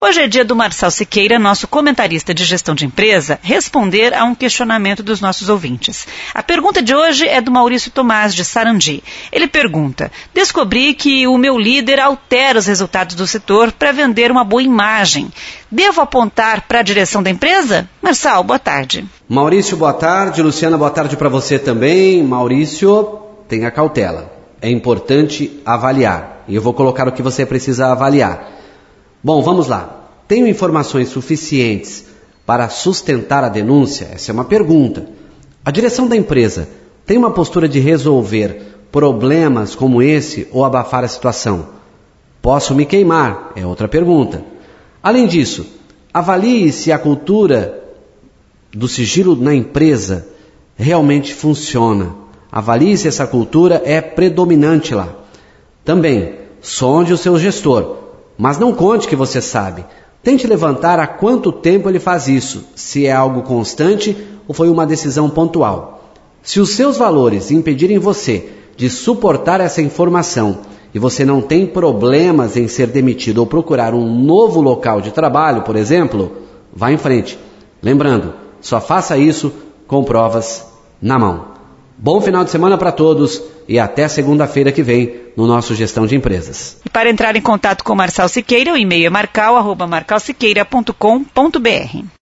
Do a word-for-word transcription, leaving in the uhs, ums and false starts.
Hoje é dia do Marçal Siqueira, nosso comentarista de gestão de empresa, responder a um questionamento dos nossos ouvintes. A pergunta de hoje é do Maurício Tomás, de Sarandi. Ele pergunta: descobri que o meu líder altera os resultados do setor para vender uma boa imagem. Devo apontar para a direção da empresa? Marçal, boa tarde. Maurício, boa tarde. Luciana, boa tarde para você também. Maurício, tenha cautela. É importante avaliar. E eu vou colocar o que você precisa avaliar. Bom, vamos lá. Tenho informações suficientes para sustentar a denúncia? Essa é uma pergunta. A direção da empresa tem uma postura de resolver problemas como esse ou abafar a situação? Posso me queimar? É outra pergunta. Além disso, avalie se a cultura do sigilo na empresa realmente funciona. Avalie se essa cultura é predominante lá. Também, sonde o seu gestor. Mas não conte que você sabe. Tente levantar há quanto tempo ele faz isso, se é algo constante ou foi uma decisão pontual. Se os seus valores impedirem você de suportar essa informação e você não tem problemas em ser demitido ou procurar um novo local de trabalho, por exemplo, vá em frente. Lembrando, só faça isso com provas na mão. Bom final de semana para todos e até segunda-feira que vem no nosso Gestão de Empresas. E para entrar em contato com o Marçal Siqueira, o e-mail é marcal arroba marcal siqueira ponto com ponto br.